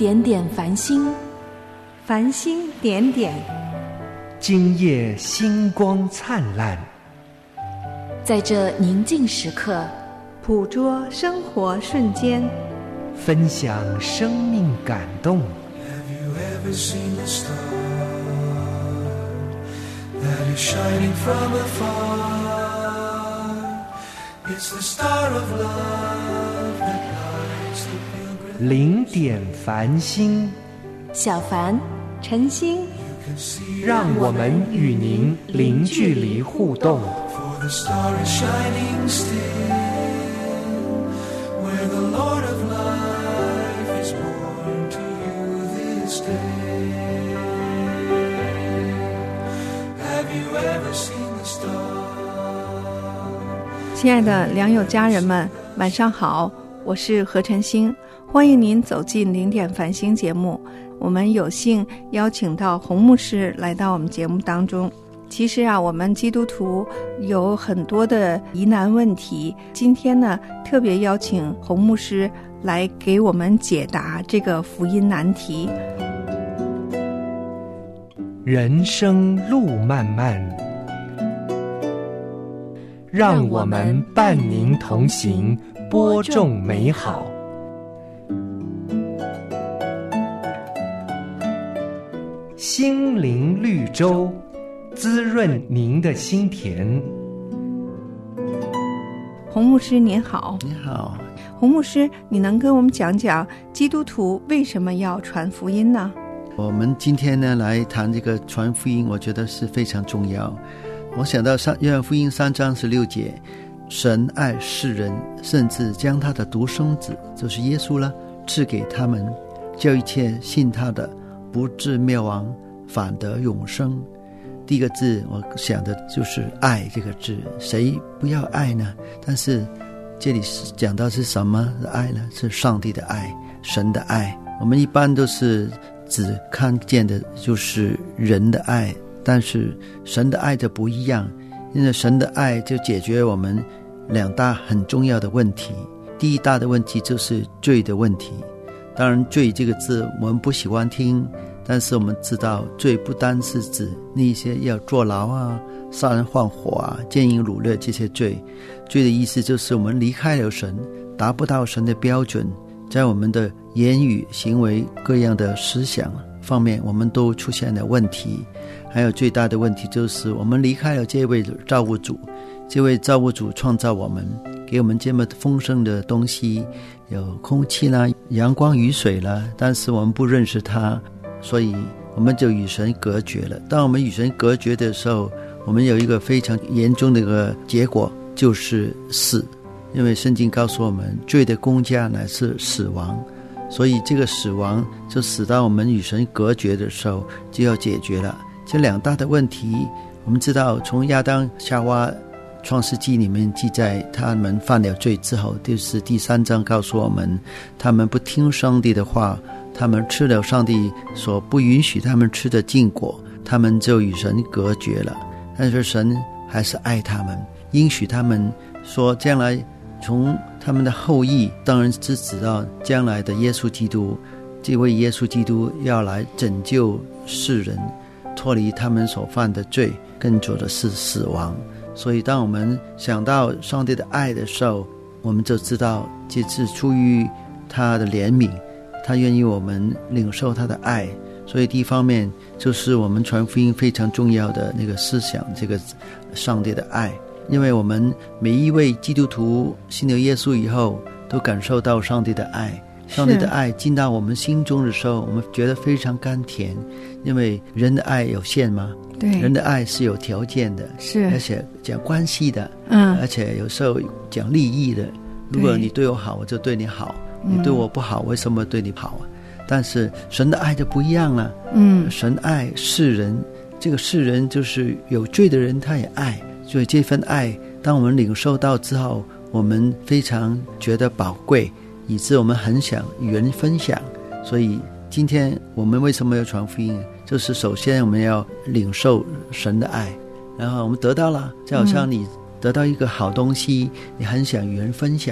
点点繁星， 繁星点点， 今夜星光灿烂。 在这宁静时刻， 捕捉生活瞬间， 分享生命感动。 Have you ever seen a star that is shining from afar? It's the star of love that lights the pilgrim. 零点繁星， 小凡、 晨星， 让我们与您零距离互动。 For the star is shining still, where the Lord of life is born to you this day. Have you ever seen the star? 亲爱的良友家人们，晚上好，我是何晨星，欢迎您走进零点繁星节目。我们有幸邀请到洪牧师来到我们节目当中。其实我们基督徒有很多的疑难问题，今天呢，特别邀请洪牧师来给我们解答这个福音难题。 人生路漫漫，让我们伴您同行，播种美好。心灵绿洲，滋润您的心田。 洪牧师您好。 你好。 洪牧师，你能跟我们讲讲基督徒为什么要传福音呢？ 我们今天呢来谈这个传福音，我觉得是非常重要。我想到约翰福音3章16节，神爱世人，甚至将他的独生子，就是耶稣了，赐给他们，叫一切信他的不至灭亡，反得永生。第一个字我想的就是爱这个字，谁不要爱呢？但是这里是讲到是什么的爱呢？是上帝的爱，神的爱。我们一般都是只看见的就是人的爱，但是神的爱就不一样，因为神的爱就解决我们两大很重要的问题。第一大的问题就是罪的问题。当然罪这个字我们不喜欢听，但是我们知道罪不单是指那些要坐牢啊、杀人放火啊、奸淫掳掠这些罪。罪的意思就是我们离开了神，达不到神的标准，在我们的言语行为各样的思想方面我们都出现了问题。还有最大的问题就是我们离开了这位造物主，这位造物主创造我们，给我们这么丰盛的东西，有空气啦、阳光雨水啦，但是我们不认识他，所以我们就与神隔绝了。当我们与神隔绝的时候，我们有一个非常严重的一个结果，就是死。因为圣经告诉我们，罪的工价乃是死亡，所以这个死亡就使到我们与神隔绝的时候就要解决了。这两大的问题，我们知道从亚当夏娃创世纪里面记载，他们犯了罪之后，就是第3章告诉我们，他们不听上帝的话，他们吃了上帝所不允许他们吃的禁果，他们就与神隔绝了。但是神还是爱他们，应许他们说将来从他们的后裔，当然是指到将来的耶稣基督，这位耶稣基督要来拯救世人，脱离他们所犯的罪，更多的是死亡。所以当我们想到上帝的爱的时候，我们就知道这是出于他的怜悯，他愿意我们领受他的爱。所以第一方面就是我们传福音非常重要的那个思想，这个上帝的爱。因为我们每一位基督徒信了耶稣以后，都感受到上帝的爱，上帝的爱进到我们心中的时候，我们觉得非常甘甜。因为人的爱有限嘛，对，人的爱是有条件的，是而且讲关系的，而且有时候讲利益的。如果你对我好，我就对你好，你对我不好，为什么对你好啊？但是神的爱就不一样了。神爱世人，这个世人就是有罪的人他也爱，所以这份爱当我们领受到之后，我们非常觉得宝贵，以致我们很想与人分享。所以今天我们为什么要传福音，就是首先我们要领受神的爱，然后我们得到了，就好像你得到一个好东西，你很想与人分享，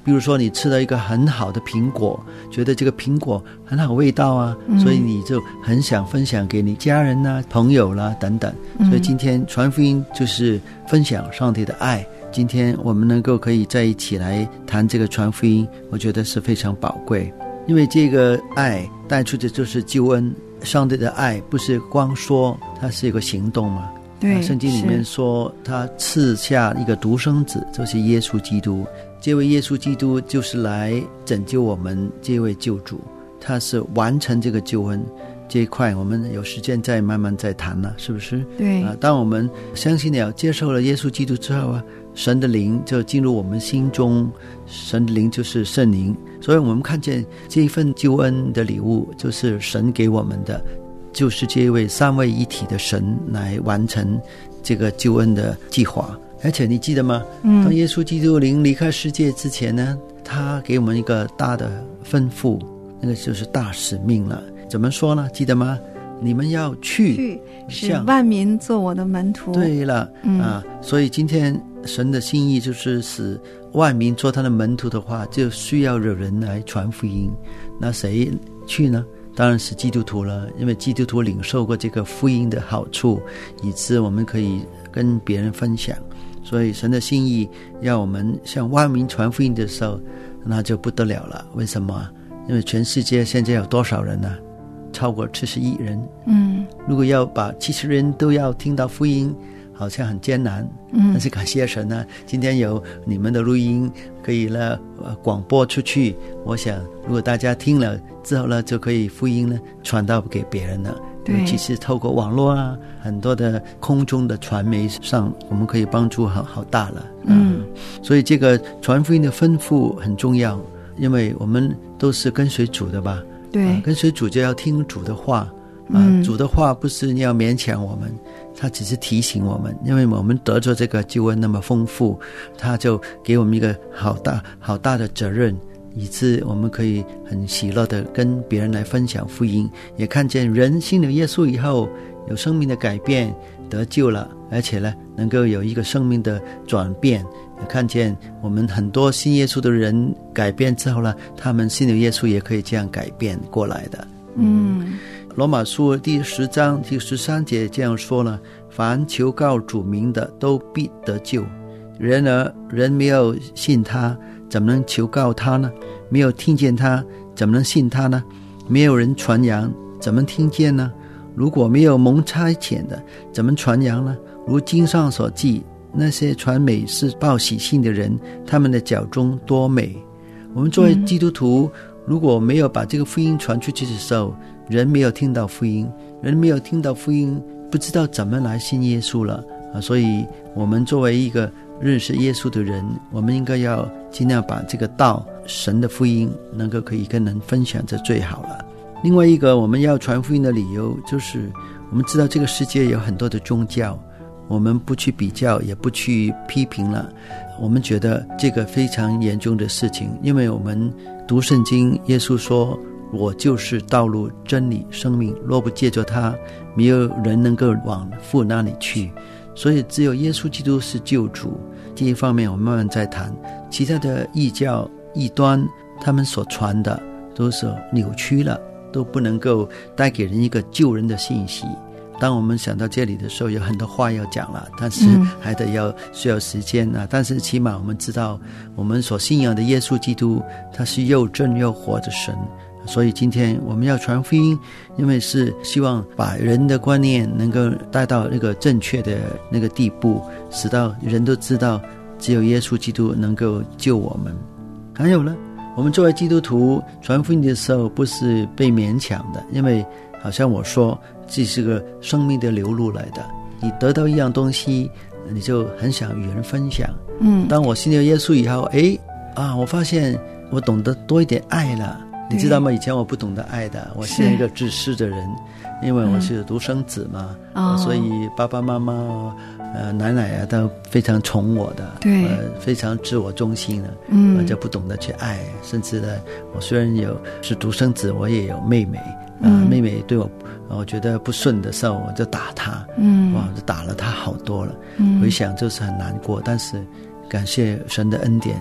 比如说你吃了一个很好的苹果，觉得这个苹果很好味道啊，所以你就很想分享给你家人啊、朋友啦等等。所以今天传福音就是分享上帝的爱。今天我们能够可以在一起来谈这个传福音，我觉得是非常宝贵，因为这个爱带出的就是救恩。上帝的爱不是光说，它是一个行动嘛。 对， 圣经里面说他赐下一个独生子，就是耶稣基督。这位耶稣基督就是来拯救我们这位救主，他是完成这个救恩。这一块我们有时间再慢慢再谈了，是不是？ 对当我们相信了接受了耶稣基督之后啊，神的灵就进入我们心中，神的灵就是圣灵。所以我们看见这一份救恩的礼物就是神给我们的，就是这位三位一体的神来完成这个救恩的计划。而且你记得吗？当耶稣基督灵离开世界之前呢，他给我们一个大的吩咐，那个就是大使命了。怎么说呢？记得吗？你们要去使万民做我的门徒。 对了，所以今天神的心意就是使万民做他的门徒的话，就需要有人来传福音。那谁去呢？当然是基督徒了，因为基督徒领受过这个福音的好处，以致我们可以跟别人分享。所以神的心意要我们向万民传福音的时候，那就不得了了。为什么？因为全世界现在有多少人呢？超过70亿人。如果要把70人都要听到福音，好像很艰难。但是感谢神啊，今天有你们的录音可以广播出去。我想如果大家听了之后呢，就可以福音呢传到给别人了。尤其是透过网络啊，很多的空中的传媒上，我们可以帮助好大了。所以这个传福音的吩咐很重要，因为我们都是跟随主的吧。 对， 跟随主就要听主的话。主的话不是要勉强我们，他只是提醒我们，因为我们得着这个救恩那么丰富，他就给我们一个好大的责任，以致我们可以很喜乐的跟别人来分享福音，也看见人信了耶稣以后有生命的改变，得救了，而且呢能够有一个生命的转变，也看见我们很多信耶稣的人改变之后呢，他们信了耶稣也可以这样改变过来的。罗马书第10章第13节这样说了：凡求告主名的都必得救。然而人没有信他，怎么能求告他呢？没有听见他，怎么能信他呢？没有人传扬，怎么听见呢？如果没有蒙差遣的，怎么传扬呢？如经上所记，那些传美事报喜信的人，他们的脚中多美。我们作为基督徒，如果没有把这个福音传出去的时候，人没有听到福音，不知道怎么来信耶稣了。所以我们作为一个认识耶稣的人，我们应该要尽量把这个道，神的福音能够可以跟人分享，这最好了。另外一个我们要传福音的理由，就是我们知道这个世界有很多的宗教，我们不去比较，也不去批评了。我们觉得这个非常严重的事情，因为我们读圣经，耶稣说我就是道路真理生命，若不借着他，没有人能够往父那里去。所以只有耶稣基督是救主。这一方面我们慢慢再谈。其他的异教异端，他们所传的都是扭曲了，都不能够带给人一个救人的信息。当我们想到这里的时候，有很多话要讲了，但是还得需要时间啊。但是起码我们知道，我们所信仰的耶稣基督，他是又真又活的神。所以今天我们要传福音，因为是希望把人的观念能够带到那个正确的那个地步，使到人都知道只有耶稣基督能够救我们。还有呢，我们作为基督徒传福音的时候，不是被勉强的，因为好像我说这是个生命的流露来的，你得到一样东西，你就很想与人分享。当我信了耶稣以后，我发现我懂得多一点爱了。你知道吗？以前我不懂得爱的，我是一个自私的人，因为我是独生子嘛，所以爸爸妈妈奶奶啊都非常宠我的，对，非常自我中心的，我就不懂得去爱。甚至呢，我虽然是独生子，我也有妹妹，妹妹对我觉得不顺的时候，我就打她，就打了她好多了，回想就是很难过。但是感谢神的恩典，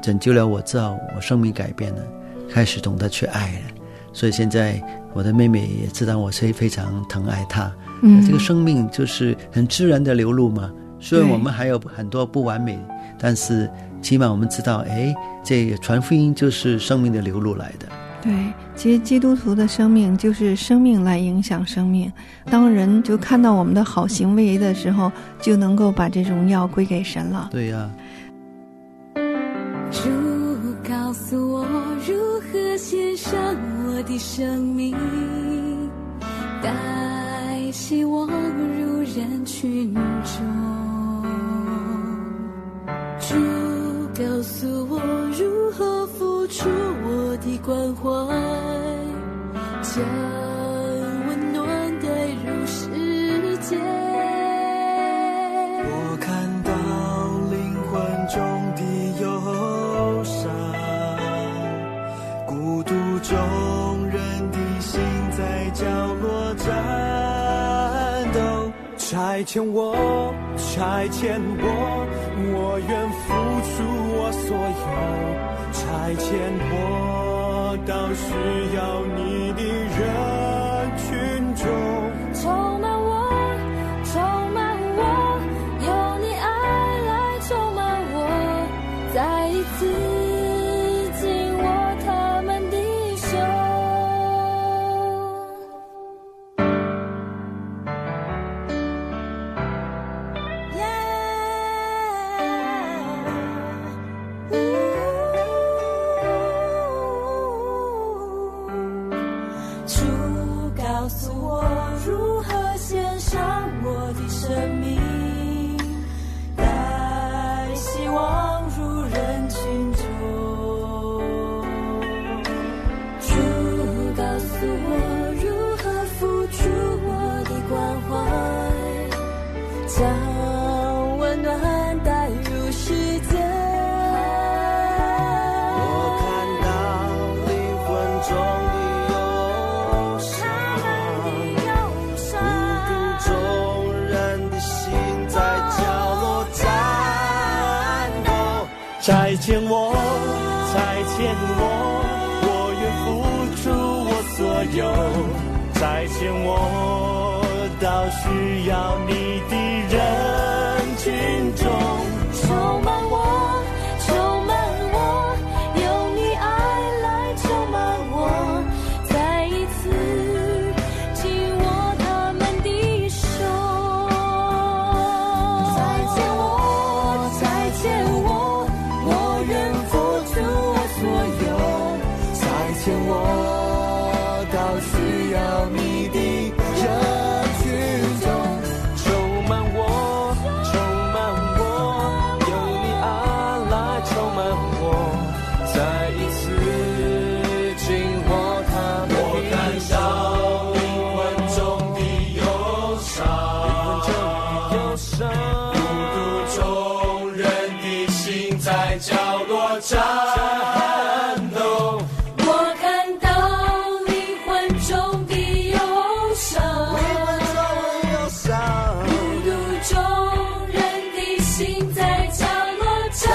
拯救了我之后，我生命改变了，开始懂得去爱了。所以现在我的妹妹也知道我是非常疼爱她。这个生命就是很自然的流露嘛。虽然我们还有很多不完美，但是起码我们知道，这个传福音就是生命的流露来的。 对，其实基督徒的生命就是生命来影响生命。当人就看到我们的好行为的时候，就能够把这荣耀归给神了。 对呀。 主告诉我如何献上我的生命，带希望入人群中。主告诉我如何付出我的关怀，将温暖带入世界。 我看到灵魂中的忧伤，孤独中人的心在角落战斗。差遣我，差遣我，我愿付出我所有。差遣我到需要你的人群中， 充满我，充满我，有你爱来充满我，再一次紧握他们的手。主告诉我如何献上我的生命，带希望入人群中。主告诉我如何付出我的关怀，将温暖带入世界。 我看到灵魂中差遣我，差遣我，我愿付出我所有。差遣我到需要你的人群中， 充满我，充满我，有你爱来充满我，再一次紧握他们的手。差遣我，差遣我，我愿付出我所有。 差遣我到需要你的人群中，充满我，充满我，有你爱来充满我，再一次紧握他们的手。我看到灵魂中的忧伤，孤独中人的心在角落战斗。 我看到灵魂中的忧伤，孤独中人的心在角落战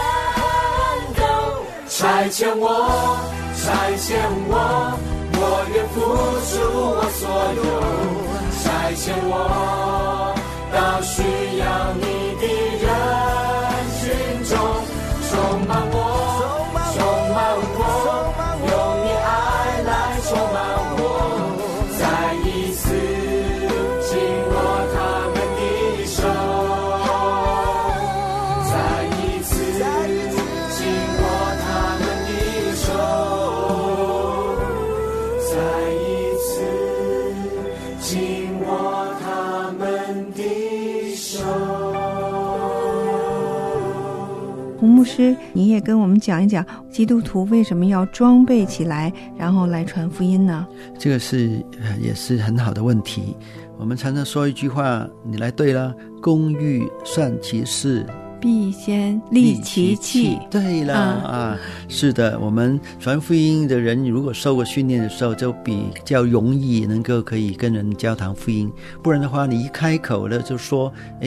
斗。 差遣我，差遣我，我愿付出我所有。差遣我到需要你的人群中，充满我，充满我，有你爱来充满我，再一次紧握他们的手，再一次紧握他们的手，再一次紧握他们的手。 洪牧师，你也跟我们讲一讲基督徒为什么要装备起来，然后来传福音呢？ 这个也是很好的问题。我们常常说一句话，你来对了，工欲善其事， 必先利其器。 对了是的，我们传福音的人如果受过训练的时候，就比较容易能够可以跟人交谈福音。不然的话，你一开口了就说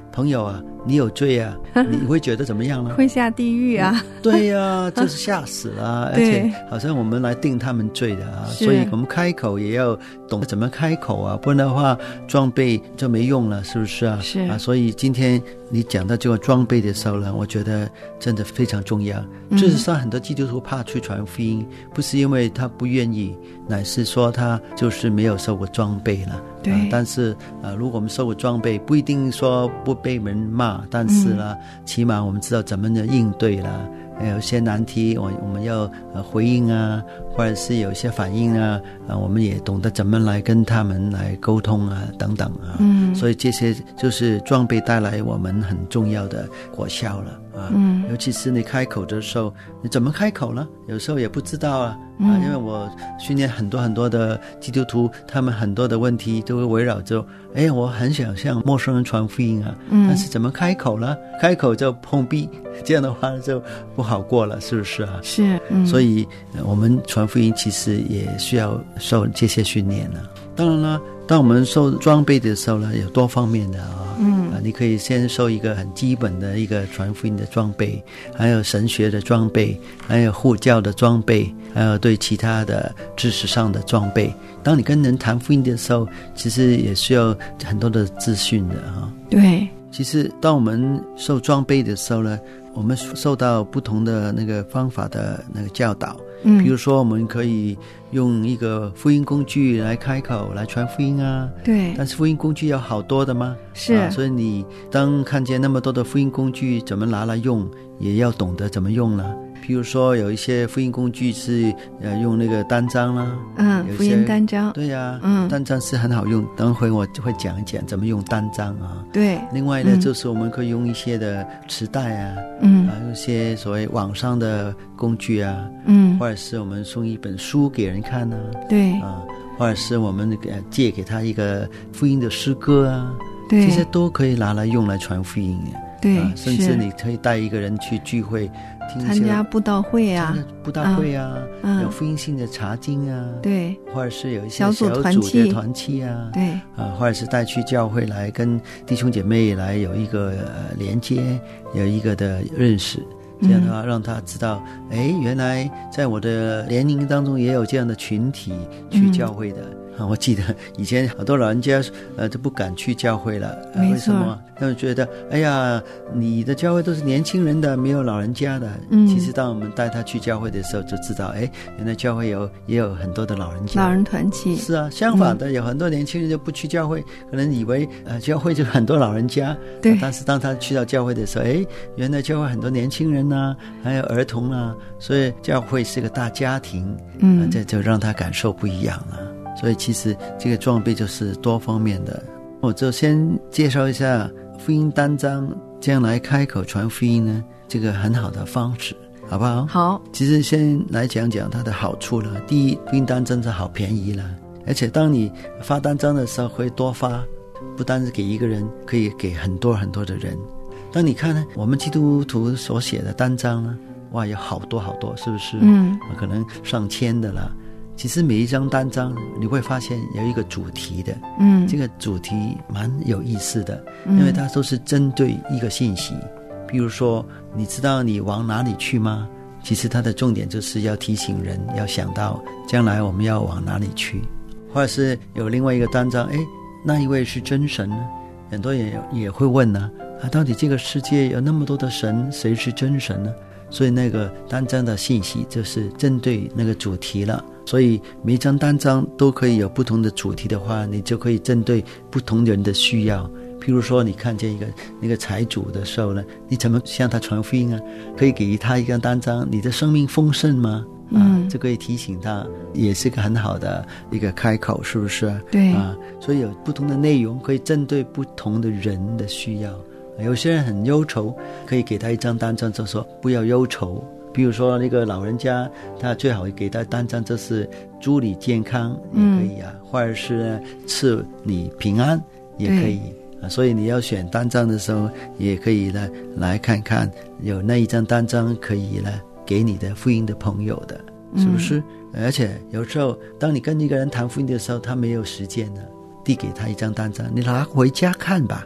朋友啊，你有罪啊，你会觉得怎么样呢？ 会下地狱啊！ 对呀，就是吓死了，而且好像我们来定他们罪的啊，所以我们开口也要懂得怎么开口啊，不然的话装备就没用了，是不是啊？ 是啊，所以今天你讲到这个装备的时候呢，我觉得真的非常重要。事实上，很多基督徒怕去传福音，不是因为他不愿意，乃是说他就是没有受过装备了。 对， 但是如果我们受过装备，不一定说不被人骂，但是呢，起码我们知道怎么应对了。有些难题我们要回应啊，或者是有一些反应啊，我们也懂得怎么来跟他们来沟通啊，等等啊。所以这些就是装备带来我们很重要的果效了啊。尤其是你开口的时候，你怎么开口呢？有时候也不知道啊。因为我训练很多很多的基督徒，他们很多的问题都会围绕着，我很想向陌生人传福音啊，但是怎么开口呢？开口就碰壁，这样的话就不好过了，是不是啊？ 是， 所以我们传福音其实也需要受这些训练了。当然了，当我们受装备的时候呢，有多方面的啊。你可以先受一个很基本的一个传福音的装备，还有神学的装备，还有护教的装备，还有对其他的知识上的装备。当你跟人谈福音的时候，其实也需要很多的资讯的啊。 对， 其实当我们受装备的时候呢，我们受到不同的那个方法的那个教导。比如说我们可以用一个福音工具来开口来传福音啊。 对， 但是福音工具有好多的吗？ 是， 所以你当看见那么多的福音工具，怎么拿来用，也要懂得怎么用了。譬如说有一些福音工具是用那个单张啦， 福音单张， 对呀，单张是很好用，等会我会讲一讲怎么用单张啊。 对， 另外呢，就是我们可以用一些的磁带啊，有一些所谓网上的工具啊，或者是我们送一本书给人看啊， 对或者是我们借给他一个福音的诗歌啊， 对， 这些都可以拿来用来传福音。 对， 甚至你可以带一个人去聚会， 参加布道会啊， 有福音性的查经啊， 对， 或者是有一些小组的团契啊， 对， 或者是带去教会来跟弟兄姐妹来有一个连接，有一个的认识。这样的话让他知道，原来在我的年龄当中也有这样的群体去教会的。我记得以前好多老人家都不敢去教会了，为什么？他们觉得你的教会都是年轻人的，没有老人家的。其实当我们带他去教会的时候就知道，原来教会也有很多的老人家， 老人团契。是啊，相反的，有很多年轻人就不去教会，可能以为教会就很多老人家。 对， 但是当他去到教会的时候，原来教会很多年轻人啊，还有儿童啊，所以教会是个大家庭。这就让他感受不一样了。所以其实这个装备就是多方面的。我就先介绍一下福音单张，这样来开口传福音呢，这个很好的方式，好不好？ 好。 其实先来讲讲它的好处了。第一，福音单张是好便宜了，而且当你发单张的时候会多发，不单是给一个人，可以给很多很多的人。当你看呢，我们基督徒所写的单张呢，哇，有好多好多，是不是？可能上千的了。其实每一张单张你会发现有一个主题的，这个主题蛮有意思的，因为它都是针对一个信息。比如说，你知道你往哪里去吗？其实它的重点就是要提醒人要想到将来我们要往哪里去。或者是有另外一个单张，那一位是真神呢？很多人也会问呢，到底这个世界有那么多的神，谁是真神呢？所以那个单张的信息就是针对那个主题了。所以每一张单张都可以有不同的主题的话，你就可以针对不同人的需要。譬如说你看见那个财主的时候呢，你怎么向他传福音啊？可以给他一张单张，你的生命丰盛吗？就可以提醒他，也是个很好的一个开口，是不是？ 对所以有不同的内容可以针对不同的人的需要。有些人很忧愁，可以给他一张单张，就说不要忧愁。比如说那个老人家，他最好给他单张就是祝你健康也可以啊，或者是赐你平安也可以所以你要选单张的时候，也可以呢来看看有那一张单张可以呢给你的福音的朋友的，是不是？而且有时候当你跟一个人谈福音的时候，他没有时间了，递给他一张单张，你拿回家看吧。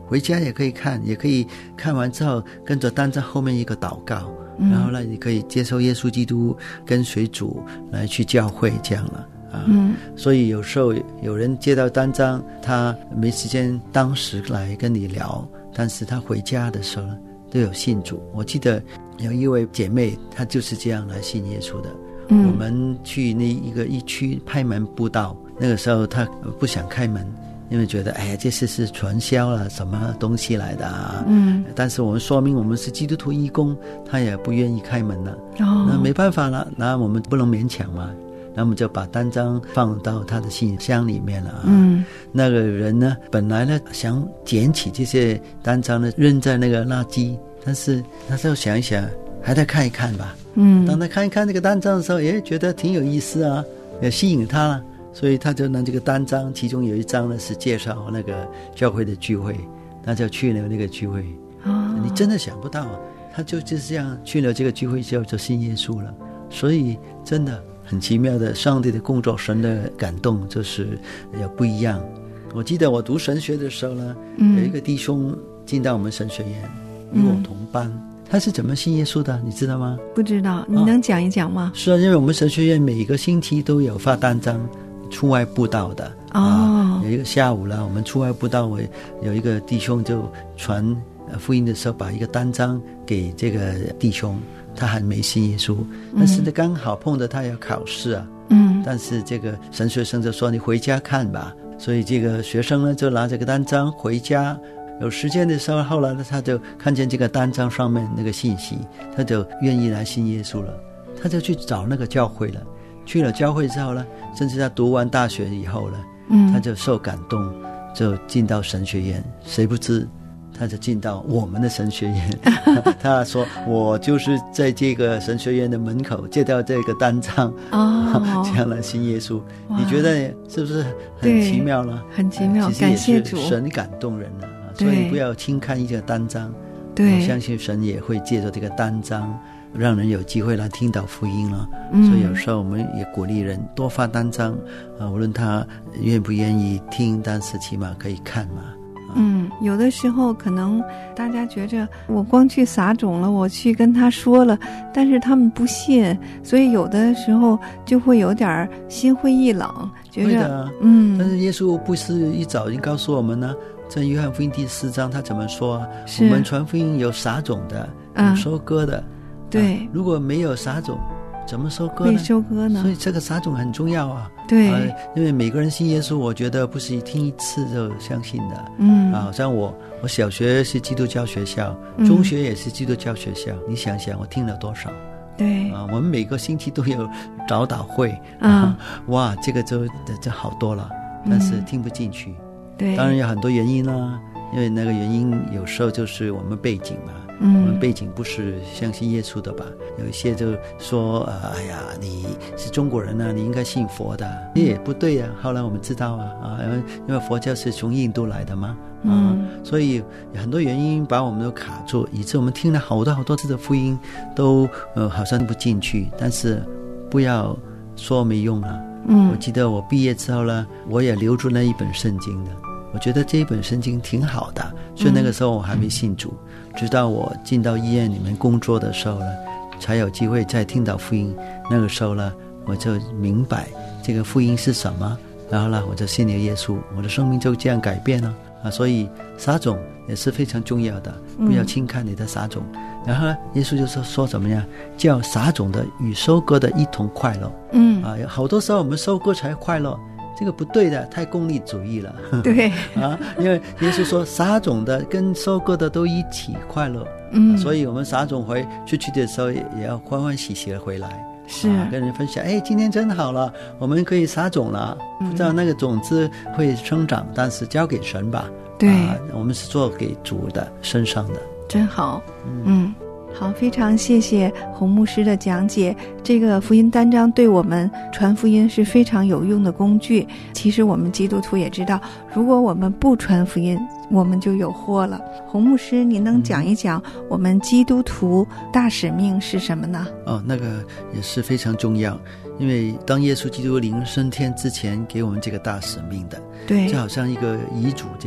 回家也可以看，也可以看完之后跟着单张后面一个祷告，然后呢你可以接受耶稣基督，跟随主来去教会这样了所以有时候有人接到单张，他没时间当时来跟你聊，但是他回家的时候都有信主。我记得有一位姐妹，她就是这样来信耶稣的。我们去那一区拍门布道，那个时候她不想开门，因为觉得这是传销了什么东西来的但是我们说明我们是基督徒义工，她也不愿意开门了那没办法了，那我们不能勉强嘛，那我们就把单张放到他的信箱里面了那个人呢，本来呢想捡起这些单张呢扔在那个垃圾，但是他就想一想，还得看一看吧当他看一看那个单张的时候，也觉得挺有意思啊，也吸引他了，所以他就拿这个单张，其中有一张呢是介绍那个教会的聚会，他就去了那个聚会你真的想不到他就是这样去了这个聚会之后就信耶稣了。所以真的很奇妙的，上帝的工作，神的感动就是有不一样。我记得我读神学的时候呢有一个弟兄进到我们神学院与我同班他是怎么信耶稣的你知道吗？ 不知道，你能讲一讲吗？ 是啊，因为我们神学院每个星期都有发单张出外布道的有一个下午了，我们出外布道，有一个弟兄就传福音的时候把一个单张给这个弟兄，他还没信耶稣但是刚好碰着他要考试啊但是这个神学生就说你回家看吧，所以这个学生呢就拿这个单张回家，有时间的时候，后来呢他就看见这个单张上面那个信息，他就愿意来信耶稣了，他就去找那个教会了。去了教会之后呢，甚至他读完大学以后呢他就受感动，就进到神学院，谁不知他就进到我们的神学院他说我就是在这个神学院的门口接到这个单张这样来信耶稣。你觉得是不是很奇妙呢？ 很奇妙，感谢主， 神感动人了所以不要轻看一个单张，我相信神也会借着这个单张让人有机会来听到福音了所以有时候我们也鼓励人多发单张无论他愿不愿意听，但是起码可以看嘛有的时候可能大家觉着我光去撒种了，我去跟他说了，但是他们不信，所以有的时候就会有点心灰意冷，觉着但是耶稣不是一早已经告诉我们呢，在约翰福音第4章他怎么说我们传福音有撒种的有收割的对如果没有撒种怎么收割呢？ 会收割呢？ 所以这个撒种很重要对因为每个人信耶稣，我觉得不是听一次就相信的好像我小学是基督教学校中学也是基督教学校你想想我听了多少对我们每个星期都有早祷会哇这个就好多了但是听不进去对， 当然有很多原因啦因为那个原因有时候就是我们背景嘛我们背景不是相信耶稣的吧有一些就说哎呀你是中国人啊你应该信佛的也不对啊后来我们知道因为佛教是从印度来的嘛所以有很多原因把我们都卡住，以致我们听了好多次的福音都好像不进去，但是不要说没用啊我记得我毕业之后呢我也留住那一本圣经的，我觉得这一本圣经挺好的，所以那个时候我还没信主直到我进到医院里面工作的时候呢才有机会再听到福音，那个时候呢我就明白这个福音是什么，然后呢我就信了耶稣，我的生命就这样改变了所以撒种也是非常重要的，不要轻看你的撒种然后呢耶稣就说怎么样叫撒种的与收割的一同快乐好多时候我们收割才快乐，这个不对的，太功利主义了对因为耶稣说撒种的跟收割的都一起快乐所以我们撒种回出去的时候也要欢欢喜喜的回来是跟人分享今天真好了我们可以撒种了不知道那个种子会生长但是交给神吧对我们是做给主的身上的真好好，非常谢谢洪牧师的讲解。这个福音单张对我们传福音是非常有用的工具。其实我们基督徒也知道，如果我们不传福音，我们就有祸了。洪牧师，您能讲一讲我们基督徒大使命是什么呢？ 那个也是非常重要，因为当耶稣基督灵升天之前给我们这个大使命的， 对， 就好像一个遗嘱这样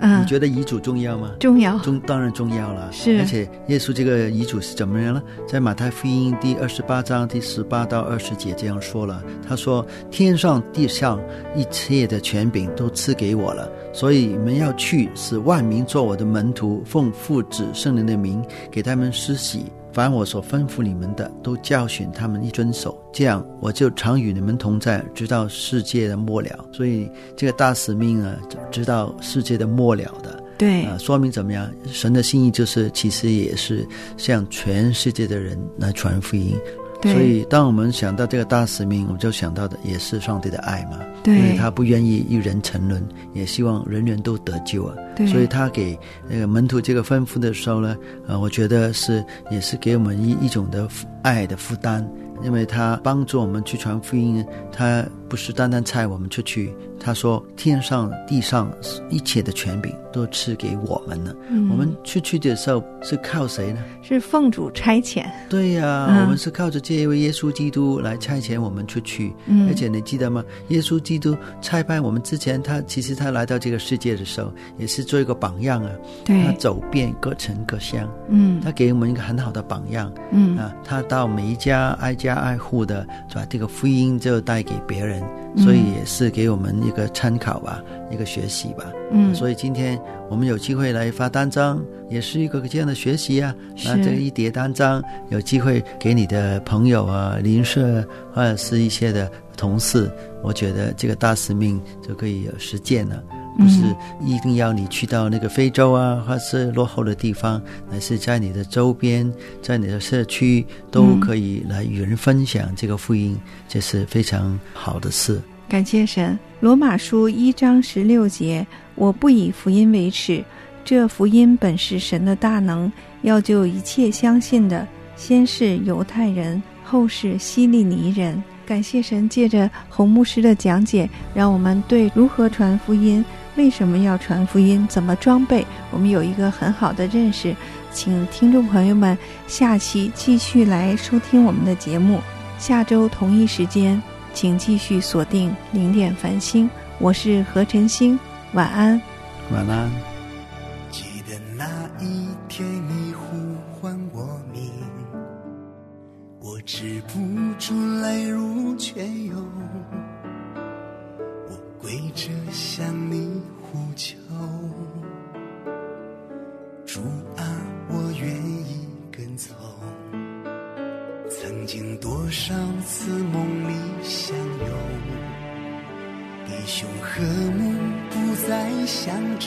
你觉得遗嘱重要吗？ 重要， 当然重要了。 是， 而且耶稣这个遗嘱是怎么样呢？在马太福音第28章第18到20节这样说了，他说：天上地上一切的权柄都赐给我了，所以你们要去，使万民做我的门徒，奉父子圣灵的名给他们施洗，凡我所吩咐你们的，都教训他们一遵守，这样我就常与你们同在，直到世界的末了。所以这个大使命啊，直到世界的末了的。 对， 说明怎么样？神的心意就是，其实也是向全世界的人来传福音。所以当我们想到这个大使命，我们就想到的也是上帝的爱嘛。 对， 因为他不愿意一人沉沦，也希望人人都得救啊。 对， 所以他给那个门徒这个吩咐的时候呢，我觉得也是给我们一种的爱的负担。因为他帮助我们去传福音，他不是单单差我们出去，他说天上地上一切的权柄都赐给我们了。我们出去的时候是靠谁呢？是奉主差遣。 对呀，我们是靠着这一位耶稣基督来差遣我们出去。而且你记得吗？耶稣基督差派我们之前，其实他来到这个世界的时候也是做一个榜样啊。 对， 他走遍各城各乡，他给我们一个很好的榜样。他到每一家挨家挨户的把这个福音就带给别人，所以也是给我们一个参考吧，一个学习吧。所以今天我们有机会来发单张，也是一个这样的学习啊。那这一叠单张有机会给你的朋友啊、邻舍或者是一些的同事，我觉得这个大使命就可以实践了。不是一定要你去到那个非洲啊，或是落后的地方，乃是在你的周边，在你的社区都可以来与人分享这个福音，这是非常好的事。 感谢神。罗马书1章16节，我不以福音为耻，这福音本是神的大能，要救一切相信的，先是犹太人，后是希利尼人。感谢神，借着洪牧师的讲解，让我们对如何传福音，为什么要传福音，怎么装备，我们有一个很好的认识。请听众朋友们下期继续来收听我们的节目，下周同一时间请继续锁定0点繁星。我是何晨星，晚安。 晚安。 记得那一天你呼唤我名，我止不住泪如泉涌，我跪着向你呼求，主啊，我愿意跟从。曾经多少次梦里相拥，弟兄和睦不再相争，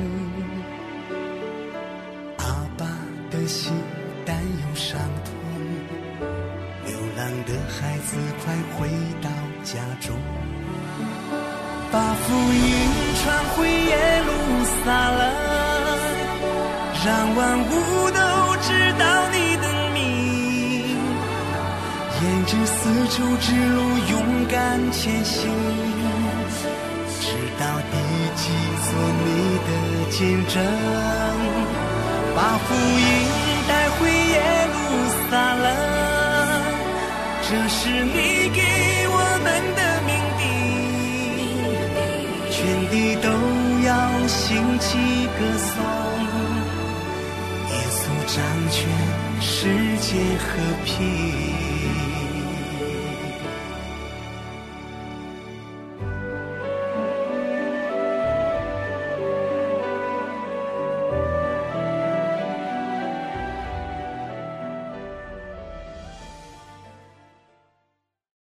阿爸的心担忧伤痛，流浪的孩子快回到家中，把福音传回耶路撒冷，让万物都知道你的名，沿着丝绸之路勇敢前行，直到地极做你的见证，把福音带回耶路撒冷，这是你给我们的命定，全地都要兴起歌颂，耶稣掌权，世界和平。